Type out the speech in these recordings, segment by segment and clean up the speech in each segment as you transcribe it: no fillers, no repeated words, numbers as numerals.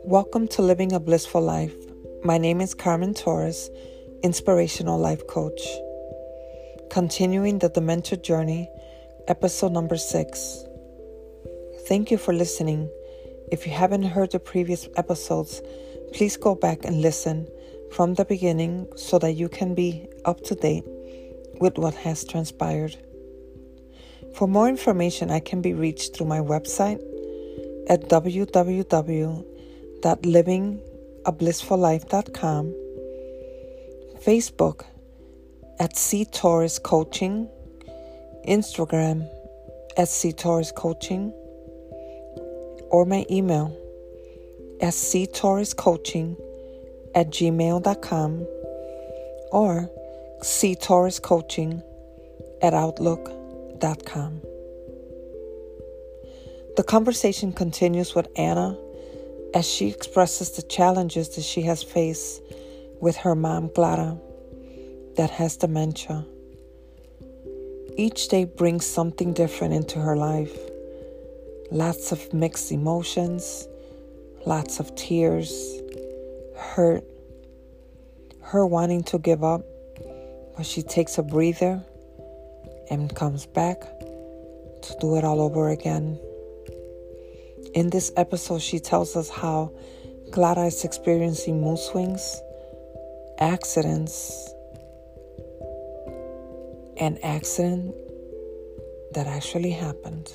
Welcome to Living a Blissful Life. My name is Carmen Torres, Inspirational Life Coach. Continuing the Dementia Journey, episode number 6. Thank you for listening. If you haven't heard the previous episodes, please go back and listen from the beginning so that you can be up to date with what has transpired. For more information, I can be reached through my website at www.livingablissfullife.com, Facebook at C Torres Coaching, Instagram at C Torres Coaching, or my email at ctorrescoaching@gmail.com or ctorrescoaching@outlook.com. The conversation continues with Anna as she expresses the challenges that she has faced with her mom, Clara, that has dementia. Each day brings something different into her life. Lots of mixed emotions, lots of tears, hurt, her wanting to give up, but she takes a breather and comes back to do it all over again. In this episode, she tells us how Clara is experiencing mood swings, accidents, an accident that actually happened.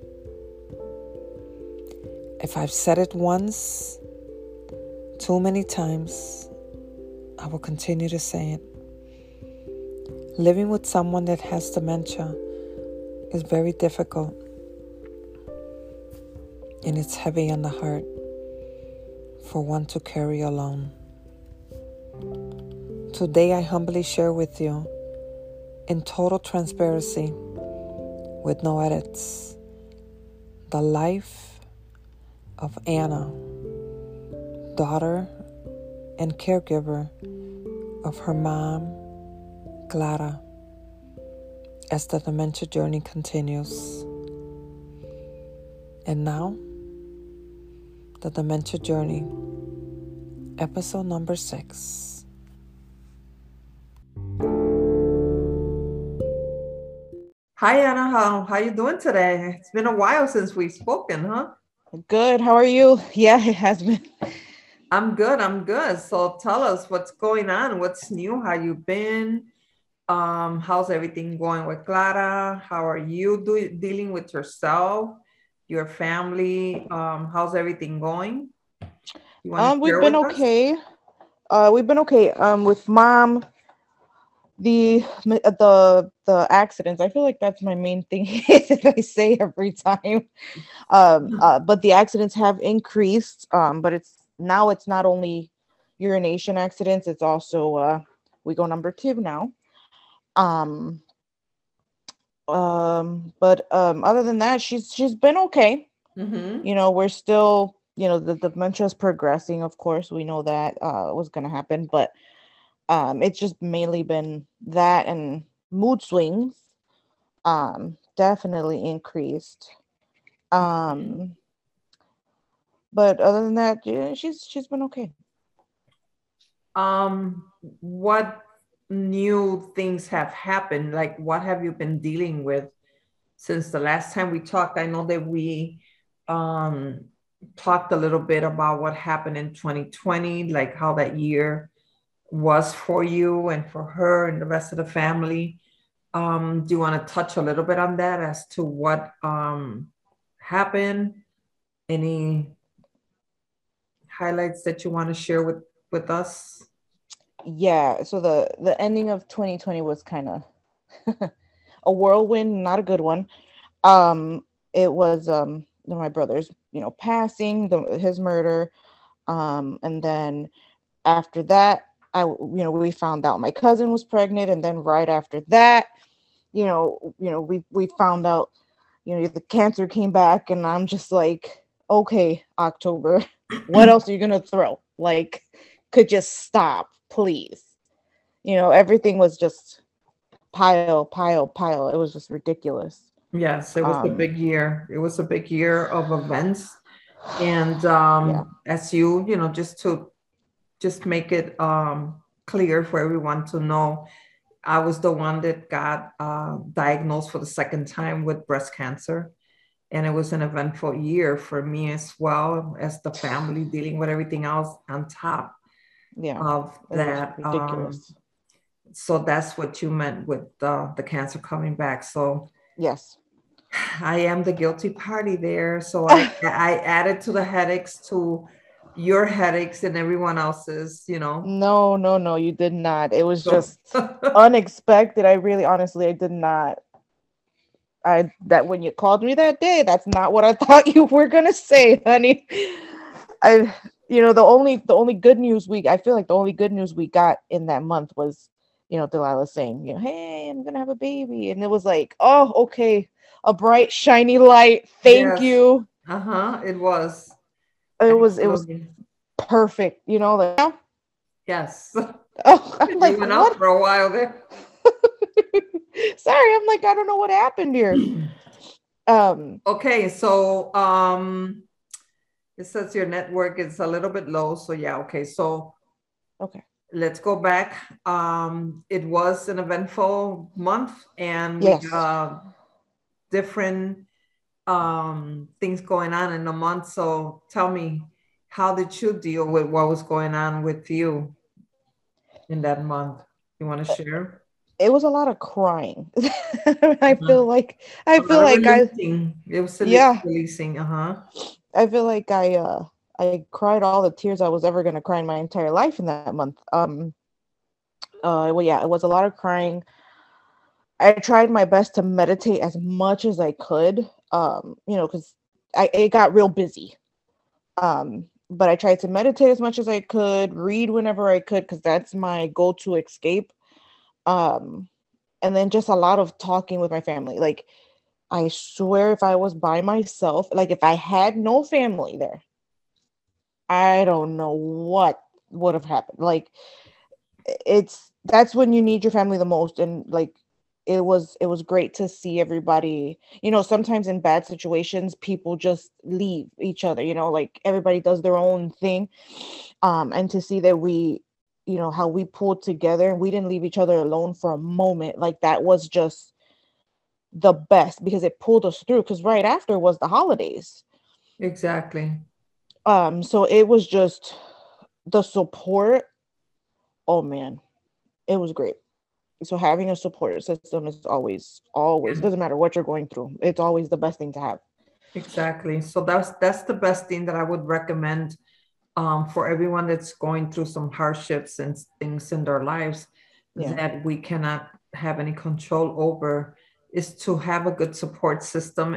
If I've said it once, too many times, I will continue to say it. Living with someone that has dementia is very difficult, and it's heavy on the heart for one to carry alone. Today, I humbly share with you, in total transparency, with no edits, the life of Anna, daughter and caregiver of her mom, Clara, as the dementia journey continues. And now, the Dementia Journey, episode number 6. Hi Anna, how you doing today? It's been a while since we've spoken, huh? Good. How are you? Yeah, it has been. I'm good. So tell us what's going on, what's new, how you been? How's everything going with Clara? How are you dealing with yourself, your family? How's everything going? You want to We've share been with us? okay. We've been okay. With mom, the accidents. I feel like that's my main thing that I say every time. But the accidents have increased. But it's not only urination accidents. It's also we go number 2 now. Um. But other than that, she's been okay. Mm-hmm. We're still, the dementia is progressing. Of course, we know that was going to happen, but it's just mainly been that and mood swings definitely increased. Um, but other than that, yeah, she's been okay. What new things have happened? Like, what have you been dealing with since the last time we talked? I know that we um, talked a little bit about what happened in 2020, like how that year was for you and for her and the rest of the family. Do you want to touch a little bit on that as to what happened? Any highlights that you want to share with us? Yeah, so the ending of 2020 was kind of a whirlwind, not a good one. It was my brother's, passing, his murder, and then after that, we found out my cousin was pregnant, and then right after that, we found out, the cancer came back, and I'm just like, okay, October, what else are you gonna throw? Like, could just stop, please. Everything was just pile, pile, pile. It was just ridiculous. Yes, it was a big year. It was a big year of events. And Yeah. as just make it clear for everyone to know, I was the one that got diagnosed for the second time with breast cancer. And it was an eventful year for me as well as the family dealing with everything else on top Yeah. of It was that. ridiculous. So that's what you meant with the cancer coming back. So Yes. I am the guilty party there. So I added to the headaches to your headaches and everyone else's. No, no, no, you did not. It was So just unexpected. I really honestly I did not. I that when you called me that day, that's not what I thought you were gonna say, honey. I the only good news I feel like the only good news we got in that month was, Delilah saying, hey, I'm gonna have a baby. And it was like, oh, okay, a bright, shiny light. Thank yes, you. it was It was absolutely perfect, like yes. oh, I'm You like, went out what? for a while there. Sorry, I'm like, I don't know what happened here. Um, Okay, so it says your network is a little bit low. So yeah, okay. So okay. let's go back. It was an eventful month, and we Yes. got different things going on in the month. So tell me, how did you deal with what was going on with you in that month? You want to share? It was a lot of crying. Uh-huh. I A lot feel of like releasing. It was yeah, releasing. Uh-huh. I feel like I cried all the tears I was ever gonna cry in my entire life in that month. Well, yeah, it was a lot of crying. I tried my best to meditate as much as I could. Because I it got real busy. But I tried to meditate as much as I could, read whenever I could, because that's my go-to escape. Um, and then just a lot of talking with my family. Like I swear, if I was by myself, like if I had no family there, I don't know what would have happened. Like that's when you need your family the most. And like it was great to see everybody. Sometimes in bad situations people just leave each other, like everybody does their own thing. And to see that how we pulled together and we didn't leave each other alone for a moment, like that was just the best because it pulled us through, because right after was the holidays. Exactly. So it was just the support. Oh man, it was great. So having a support system is always Yeah. doesn't matter what you're going through. It's always the best thing to have. Exactly. So that's the best thing that I would recommend for everyone that's going through some hardships and things in their lives Yeah. that we cannot have any control over, is to have a good support system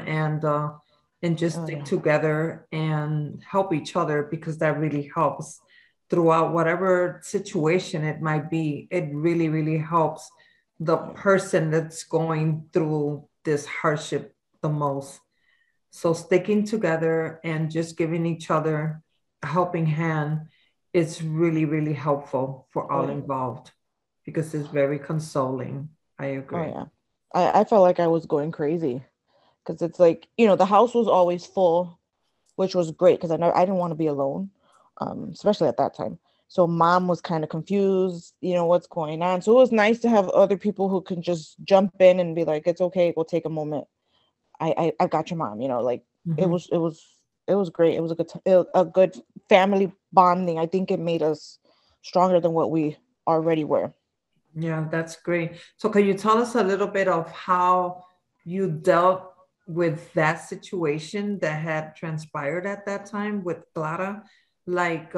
and just Oh stick yeah. together and help each other, because that really helps throughout whatever situation it might be. It really, really helps the Yeah. person that's going through this hardship the most. So sticking together and just giving each other a helping hand is really, really helpful for Oh all yeah. involved, because it's very consoling. I Oh agree. yeah. I felt like I was going crazy because it's like, the house was always full, which was great because I didn't want to be alone, especially at that time. So mom was kind of confused, what's going on. So it was nice to have other people who can just jump in and be like, it's okay, we'll take a moment. I've got your mom, like it Mhm. was it was it was great. It was a good family bonding. I think it made us stronger than what we already were. Yeah, that's great. So can you tell us a little bit of how you dealt with that situation that had transpired at that time with Clara? Like,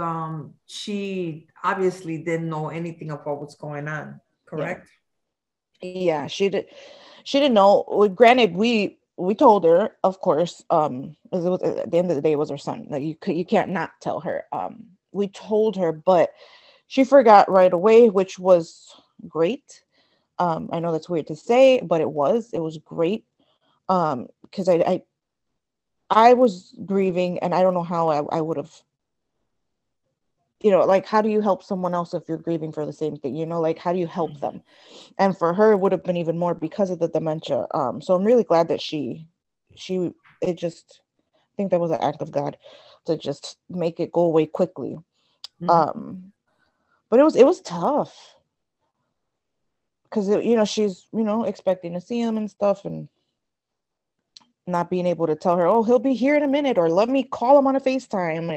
she obviously didn't know anything of what was going on, Yeah. correct? Yeah, she didn't know. Well, granted, we told her, of course, as it was at the end of the day, it was her son. Like you can't not tell her. We told her, but she forgot right away, which was great. I know that's weird to say, but it was great. Because I was grieving, and I don't know how I would have, like, how do you help someone else if you're grieving for the same thing? Like, how do you help them? And for her, it would have been even more because of the dementia. So I'm really glad that she, it just, I think that was an act of God. to just make it go away quickly. Mhm. Um, but it was tough because she's expecting to see him and stuff, and not being able to tell her, oh, he'll be here in a minute, or let me call him on a FaceTime.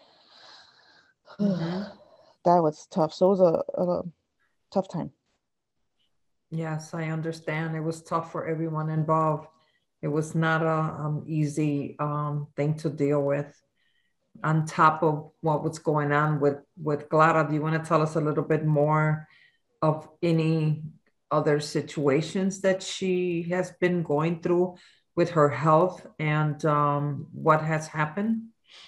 Mhm. That was tough. So it was a tough time. Yes, I understand. It was tough for everyone involved. It was not a easy thing to deal with. On top of what was going on with Clara, do you want to tell us a little bit more of any other situations that she has been going through with her health and what has happened?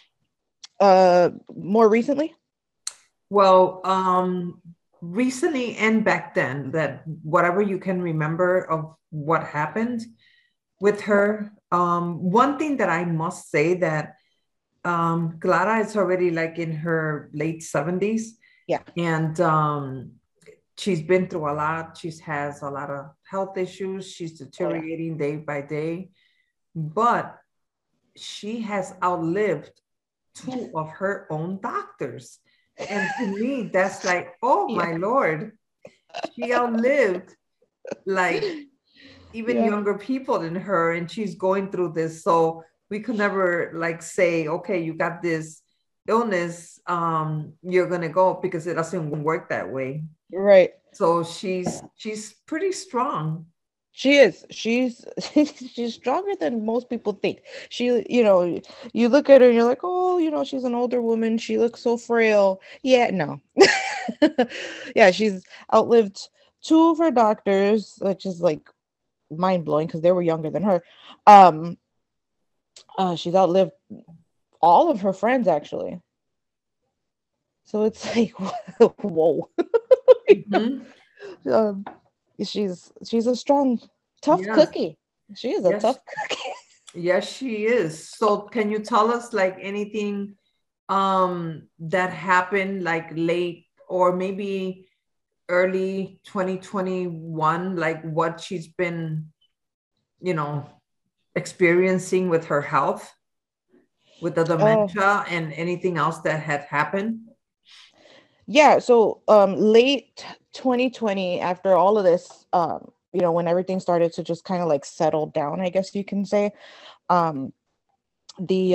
More recently. Well, recently and back then, that whatever you can remember of what happened with her. One thing that I must say that Clara is already like in her late 70s, Yeah. and she's been through a lot. She has a lot of health issues. She's Oh yeah. deteriorating day by day, but she has outlived two of her own doctors. And to me, that's like, oh Yeah. my Lord, she outlived like even Yeah. younger people than her, and she's going through this. So we could never like say, okay, you got this illness, you're gonna go, because it doesn't work that way. Right. So she's pretty strong. She is. She's she's stronger than most people think. You look at her and you're like, oh, she's an older woman. She looks so frail. Yeah, no. Yeah, she's outlived two of her doctors, which is like mind blowing because they were younger than her. Um, she's outlived all of her friends actually. So it's like, whoa. Mhm. um, she's a strong, tough Yes, cookie. She is a yes, tough cookie. yes, she is. So can you tell us like anything that happened like late or maybe early 2021, like what she's been, you know, experiencing with her health, with the Oh, dementia and anything else that had happened? yeah. So, late 2020, after all of this, when everything started to just kind of like settle down, I guess you can say, um, the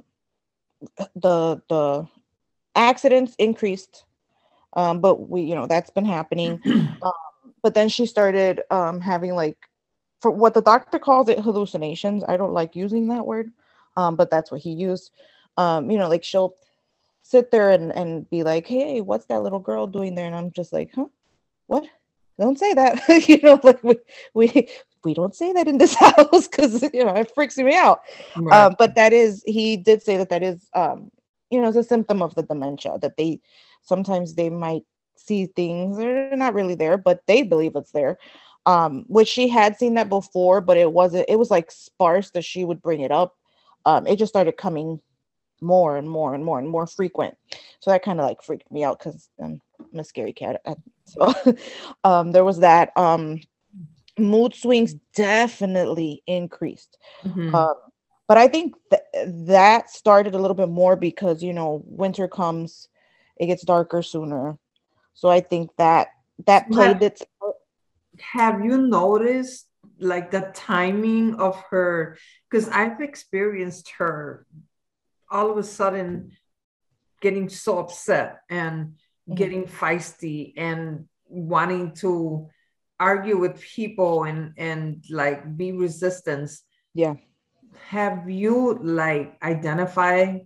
the accidents increased. But that's been happening. Um, but then she started having like, for what the doctor calls it, hallucinations. I don't like using that word, but that's what he used. Like she'll sit there and be like, "Hey, what's that little girl doing there?" And I'm just like, "Huh? What? Don't say that." Like we we don't say that in this house because it freaks me out. Right. But he did say that is it's a symptom of the dementia, that they sometimes they might see things that are not really there, but they believe it's there. Which she had seen that before, but it was like sparse that she would bring it up. It just started coming more and more and more and more frequent. So that kind of like freaked me out because I'm a scary cat. So there was that. Mood swings definitely increased. Mhm. Um, but I think that started a little bit more because winter comes, it gets darker sooner. So I think that So played its. have you noticed like the timing of her? Because I've experienced her all of a sudden getting so upset and Mhm. getting feisty and wanting to argue with people and like be resistance. Yeah. Have you like identified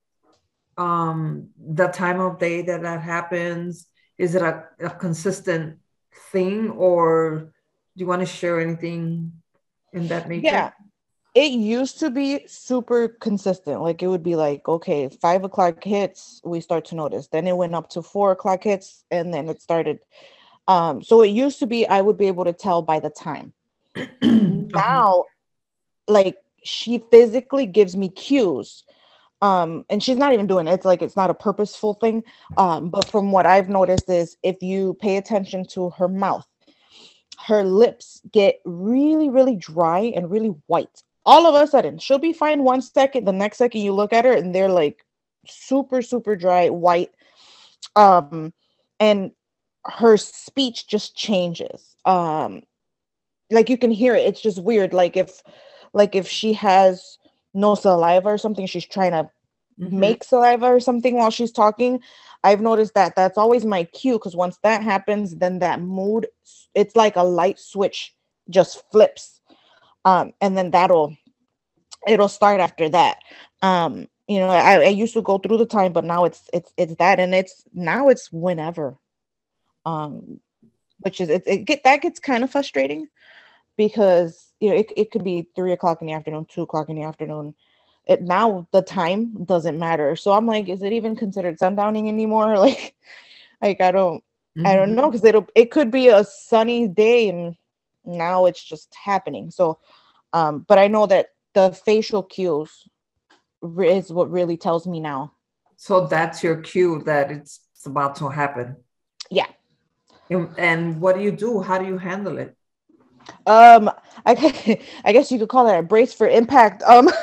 the time of day that that happens? Is it a consistent thing, or do you want to share anything in that nature? Yeah. It used to be super consistent. Like it would be like, okay, 5 o'clock hits, we start to notice. Then it went up to 4 o'clock hits, and then it started. So it used to be I would be able to tell by the time. Okay. Now, like she physically gives me cues. And she's not even doing it. It's like it's not a purposeful thing. But from what I've noticed is if you pay attention to her mouth, her lips get really, really dry and really white. All of a sudden, she'll be fine 1 second. The next second you look at her and they're like super, super dry, white. Um, and her speech just changes. Like you can hear it. It's just weird. Like if she has no saliva or something, she's trying to make saliva or something while she's talking. I've noticed that that's always my cue, because once that happens, then that mood, it's like a light switch just flips. And then it'll start after that. I used to go through the time, but now it's that, and it's whenever. Which is that gets kind of frustrating, because it could be 3 o'clock in the afternoon, 2 o'clock in the afternoon. Now the time doesn't matter. So I'm like, is it even considered sundowning anymore? Like I don't know, because it could be a sunny day and now it's just happening. So but I know that the facial cues is what really tells me now. So that's your cue that it's about to happen. Yeah. And what do you do? How do you handle it? I guess you could call that a brace for impact.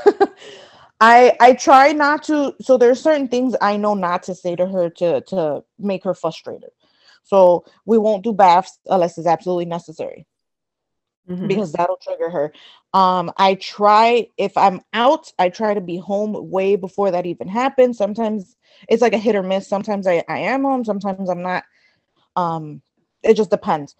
I try not to. So there's certain things I know not to say to her to make her frustrated. So we won't do baths unless it's absolutely necessary, because that'll trigger her. I try, if I'm out, I try to be home way before that even happens. Sometimes it's like a hit or miss. Sometimes I am home, sometimes I'm not. It just depends.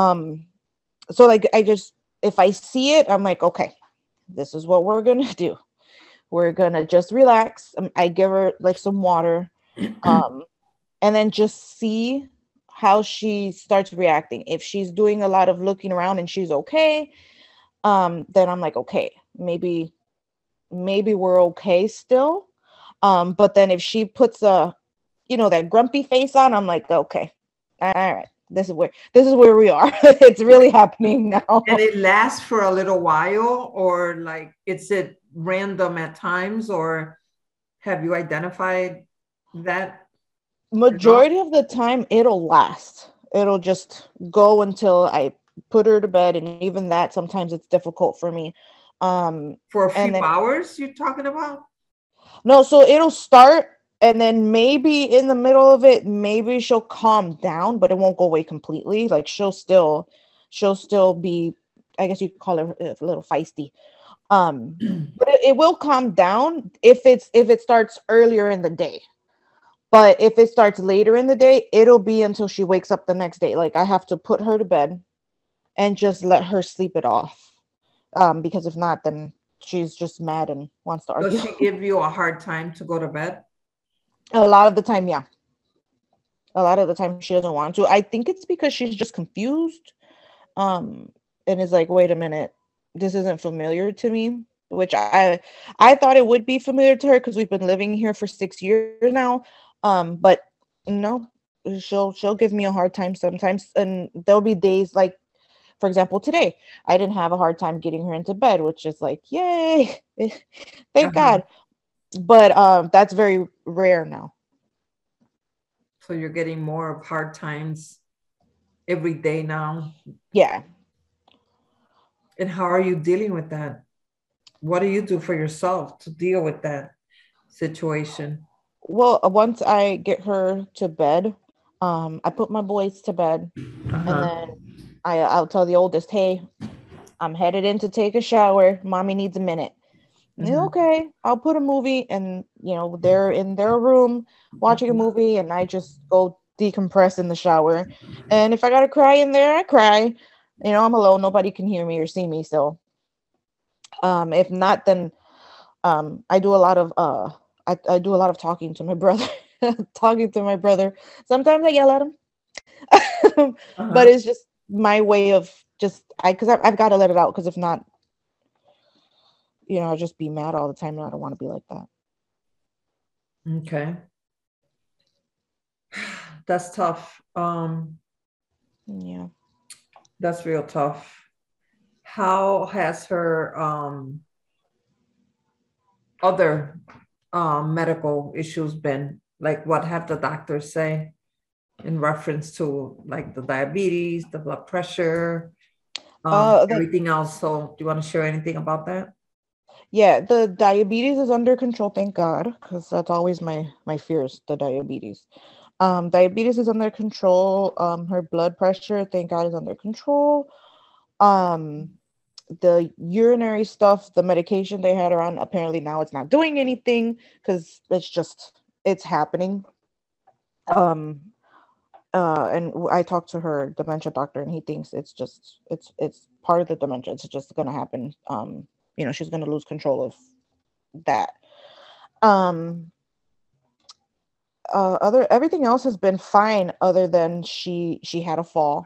So like if I see it, I'm like, okay, this is what we're gonna do. We're gonna just relax. I give her like some water, and then just see how she starts reacting. If she's doing a lot of looking around and she's okay, then I'm like, okay, maybe we're okay still. But then if she puts that grumpy face on, I'm like, okay, all right, this is where we are. It's really happening now. And it lasts for a little while, or like, is it random at times, or have you identified that? Majority of the time it'll last. It'll just go until I put her to bed, and even that sometimes it's difficult for me. For a few hours you're talking about? No, so it'll start, and then maybe in the middle of it, maybe she'll calm down, but it won't go away completely. Like she'll still be, I guess you could call her a little feisty. But it will calm down if it starts earlier in the day. But if it starts later in the day, it'll be until she wakes up the next day. Like I have to put her to bed and just let her sleep it off. Because if not, then she's just mad and wants to argue. Does she give you a hard time to go to bed? A lot of the time, yeah. A lot of the time she doesn't want to. I think it's because she's just confused. And is like, wait a minute, this isn't familiar to me. Which I thought it would be familiar to her because we've been living here for 6 years now. But no, she'll give me a hard time sometimes. And there'll be days like, for example, today, I didn't have a hard time getting her into bed, which is like, yay, thank God. But that's very rare now. So you're getting more of hard times every day now? Yeah. And how are you dealing with that? What do you do for yourself to deal with that situation? Well, once I get her to bed, I put my boys to bed, and then I'll tell the oldest, hey, I'm headed in to take a shower. Mommy needs a minute. Okay, I'll put a movie, and they're in their room watching a movie, and I just go decompress in the shower. And if I gotta cry in there, I cry. I'm alone, nobody can hear me or see me, so if not, then I do a lot of I do a lot of talking to my brother. Sometimes I yell at him. But it's just my way of because I've got to let it out, because if not, I'll just be mad all the time, and I don't want to be like that. Okay. That's tough. Yeah. That's real tough. How has her other medical issues been? Like, what have the doctors say in reference to like the diabetes, the blood pressure, The everything else. So do you want to share anything about that? Yeah, the diabetes is under control, thank God, because that's always my fears, the diabetes. Diabetes is under control. Her blood pressure, thank God, is under control. Um, the urinary stuff, the medication they had her on, apparently now it's not doing anything because it's happening. Um, and I talked to her dementia doctor, and he thinks it's part of the dementia. It's just gonna happen. She's gonna lose control of that. Um, other everything else has been fine, other than she had a fall,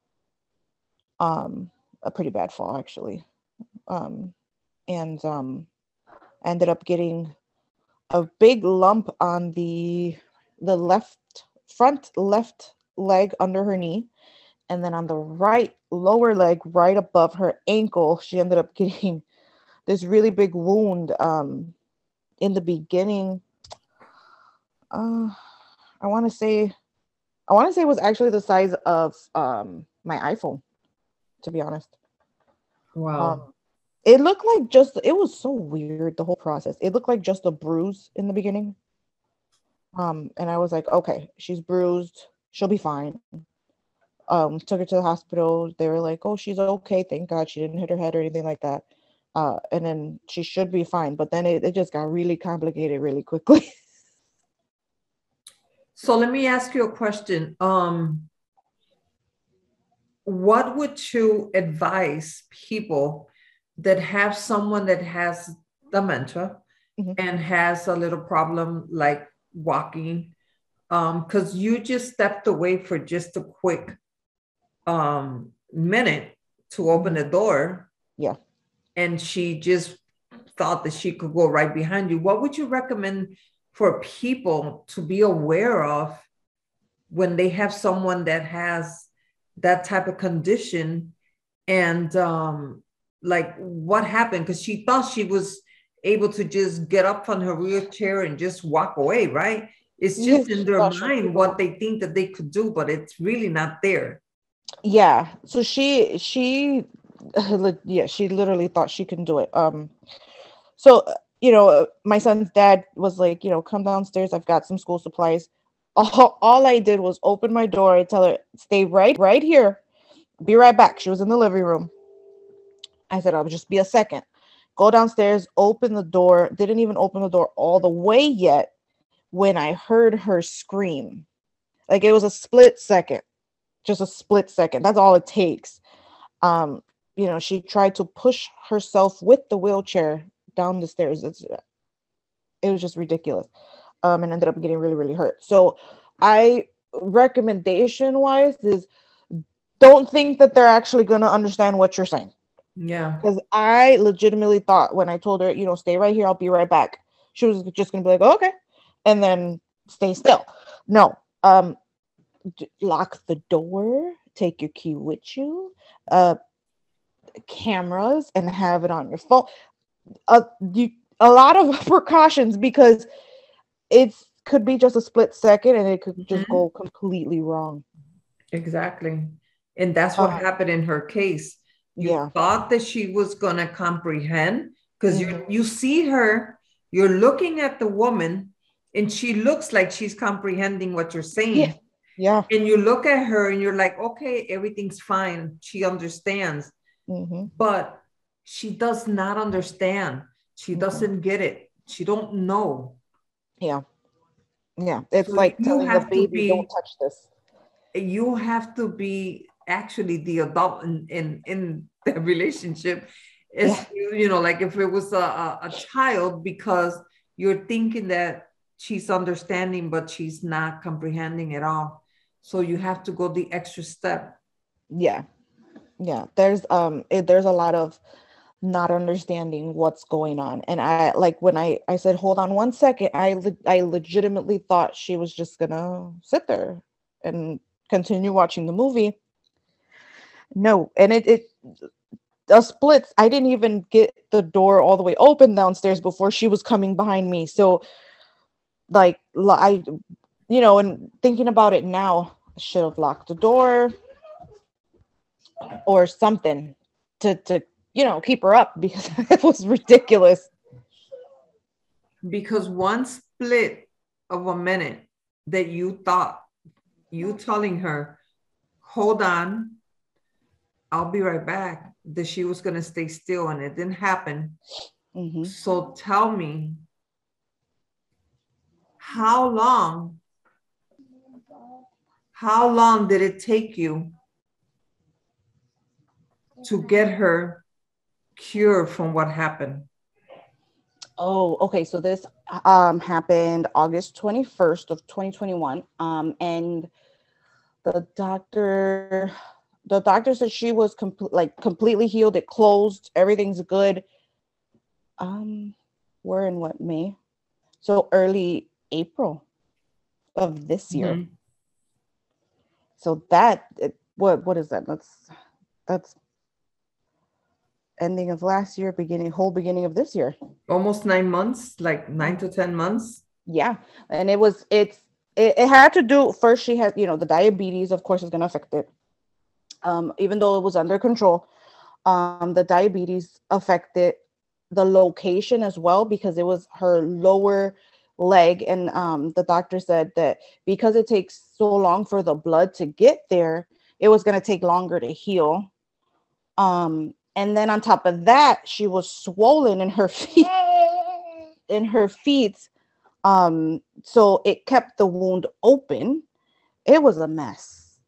a pretty bad fall actually, and ended up getting a big lump on the front left leg under her knee, and then on the right lower leg, right above her ankle, she ended up getting this really big wound. In the beginning, uh, I want to say it was actually the size of my iPhone, to be honest. Wow. It looked like it was so weird, the whole process. It looked like just a bruise in the beginning. And I was like, okay, she's bruised, she'll be fine. Took her to the hospital. They were like, oh, she's okay, thank God she didn't hit her head or anything like that. And then she should be fine. But then it just got really complicated really quickly. So let me ask you a question. What would you advise people that have someone that has dementia and has a little problem like walking? Because you just stepped away for just a quick minute to open the door. Yeah. And she just thought that she could go right behind you. What would you recommend for people to be aware of when they have someone that has that type of condition? And like what happened? Because she thought she was able to just get up from her wheelchair and just walk away, right? It's just in their mind what they think that they could do, but it's really not there. Yeah. So she literally thought she can do it. So my son's dad was like, come downstairs, I've got some school supplies. All I did was open my door. I tell her, stay right here, be right back. She was in the living room. I said, I'll just be a second. Go downstairs, open the door. Didn't even open the door all the way yet when I heard her scream. Like, it was a split second. Just a split second. That's all it takes. She tried to push herself with the wheelchair down the stairs. It was just ridiculous. And ended up getting really, really hurt. So recommendation wise is, don't think that they're actually going to understand what you're saying. Yeah. Because I legitimately thought when I told her, stay right here, I'll be right back, she was just going to be like, oh, okay. And then stay still. No. Lock the door, take your key with you, cameras, and have it on your phone. A lot of precautions, because it could be just a split second and it could just go completely wrong. Exactly. And that's what happened in her case. You thought that she was going to comprehend, because you see her, you're looking at the woman, and she looks like she's comprehending what you're saying. Yeah. And you look at her and you're like, okay, everything's fine. She understands. But she does not understand. She doesn't get it. She don't know. Yeah. Yeah. It's like telling the baby, don't touch this. You have to be actually the adult in the relationship. Like if it was a child, because you're thinking that she's understanding, but she's not comprehending at all. So you have to go the extra step. Yeah. There's a lot of not understanding what's going on. And I, like, when I said, hold on one second, I legitimately thought she was just gonna sit there and continue watching the movie. No. And it a split. I didn't even get the door all the way open downstairs before she was coming behind me. So like, and thinking about it now, I should have locked the door or something. to keep her up because it was ridiculous. Because one split of a minute that you thought, you telling her, hold on, I'll be right back, that she was going to stay still, and it didn't happen. Mm-hmm. So tell me, how long did it take you to get her cured from what happened? Oh, okay. So this happened August 21st of 2021. And the doctor said she was completely healed. It closed. Everything's good. We're in what, May? So early April of this year. Mm-hmm. So what is that? That's ending of last year, beginning of this year. Almost 9 months, like 9 to 10 months. Yeah. And it had to do, first she had, the diabetes, of course, is going to affect it. Even though it was under control, the diabetes affected the location as well, because it was her lower leg. And the doctor said that because it takes so long for the blood to get there, it was going to take longer to heal. And then on top of that, she was swollen in her feet. So it kept the wound open. It was a mess.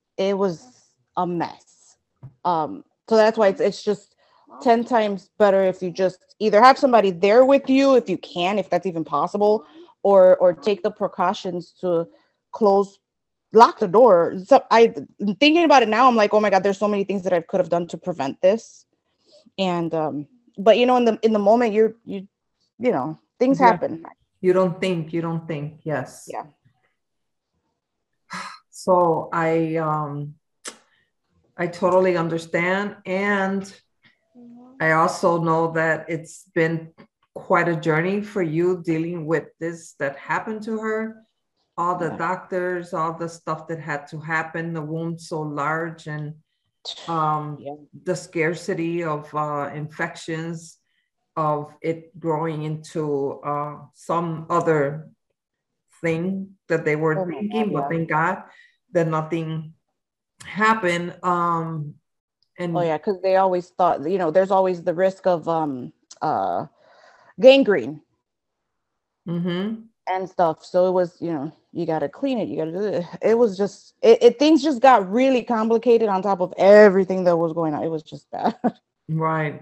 So that's why it's just 10 times better if you just either have somebody there with you, if you can, if that's even possible, or take the precautions to lock the door. So I'm thinking about it now. I'm like, oh my God, there's so many things that I could have done to prevent this. And but in the moment, things happen. You don't think. Yes. Yeah. So I totally understand, and I also know that it's been quite a journey for you dealing with this that happened to her. All the doctors, all the stuff that had to happen, the wound so large, and the scarcity of infections, of it growing into some other thing that they were thinking, but thank God that nothing happened. And because they always thought, there's always the risk of gangrene. Mm-hmm. And stuff. So it was, you got to clean it. You got to do it. It was just, things just got really complicated on top of everything that was going on. It was just bad. Right.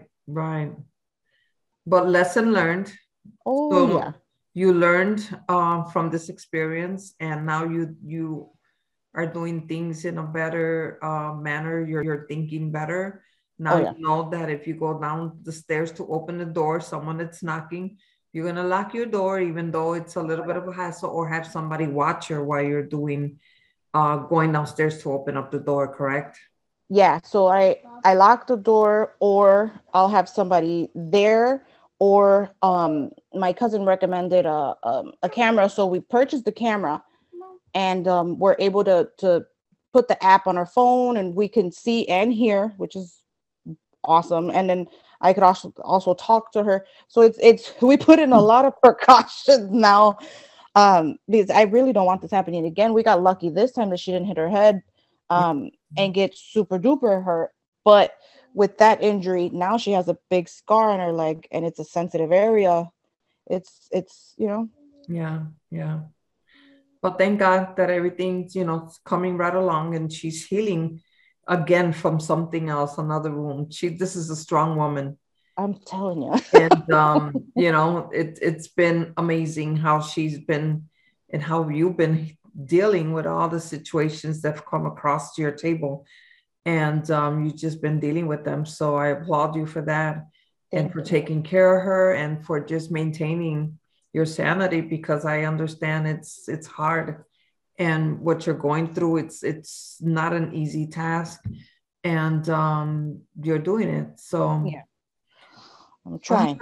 But lesson learned. Oh, so yeah. You learned from this experience, and now you are doing things in a better manner. You're thinking better. Now you know that if you go down the stairs to open the door, someone that's knocking, you're going to lock your door, even though it's a little bit of a hassle, or have somebody watch you while you're going downstairs to open up the door, correct? Yeah. So I lock the door, or I'll have somebody there, or my cousin recommended a camera. So we purchased the camera, and we're able to put the app on our phone, and we can see and hear, which is awesome. And then I could also talk to her. So it's we put in a lot of precautions now, because I really don't want this happening again. We got lucky this time that she didn't hit her head and get super duper hurt. But with that injury, now she has a big scar on her leg, and it's a sensitive area. It's Yeah. But thank God that everything's coming right along, and she's healing again from something else, another wound. This is a strong woman. I'm telling you. And it's been amazing how she's been, and how you've been dealing with all the situations that have come across your table, and you've just been dealing with them. So I applaud you for that. And for taking care of her, and for just maintaining your sanity, because I understand it's hard, and what you're going through, it's not an easy task, and you're doing it. So yeah, I'm trying.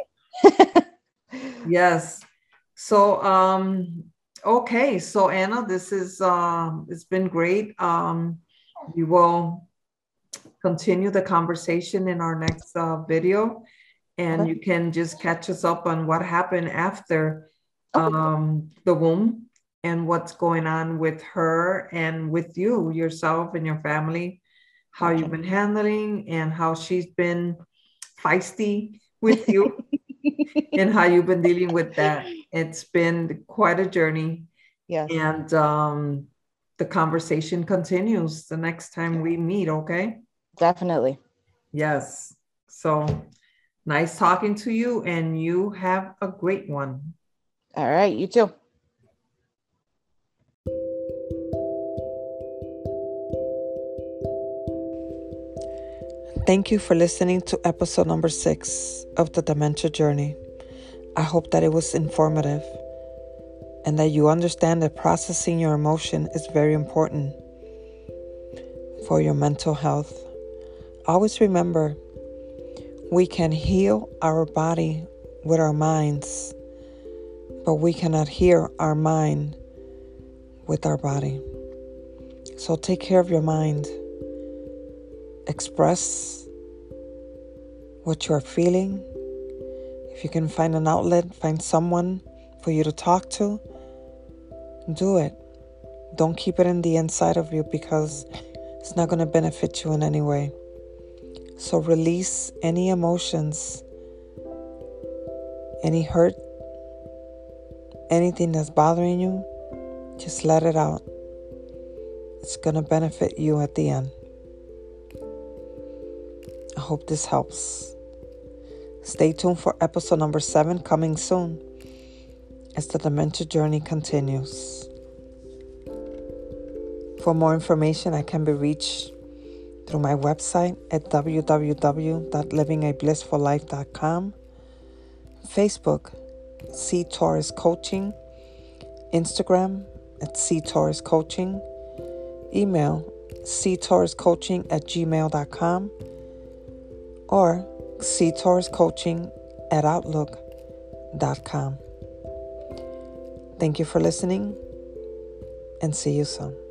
Yes. So okay, so Anna, this is it's been great. We will continue the conversation in our next video. And Okay. you can just catch us up on what happened after the womb and what's going on with her and with you, yourself and your family, how you've been handling and how she's been feisty with you and how you've been dealing with that. It's been quite a journey. Yes. And the conversation continues the next time we meet, okay? Definitely. Yes. So nice talking to you, and you have a great one. All right, you too. Thank you for listening to episode number 6 of the Dementia Journey. I hope that it was informative and that you understand that processing your emotion is very important for your mental health. Always remember, we can heal our body with our minds, but we cannot heal our mind with our body. So take care of your mind. Express what you are feeling. If you can find an outlet, find someone for you to talk to, do it. Don't keep it in the inside of you because it's not going to benefit you in any way. So release any emotions, any hurt, anything that's bothering you, just let it out. It's going to benefit you at the end. I hope this helps. Stay tuned for episode number 7 coming soon as the Dementia Journey continues. For more information, I can be reached through my website at www.livingablissfullife.com, Facebook, C. Torres Coaching, Instagram at C. Torres Coaching, email ctorrescoaching@gmail.com, or ctorrescoaching@outlook.com. Thank you for listening, and see you soon.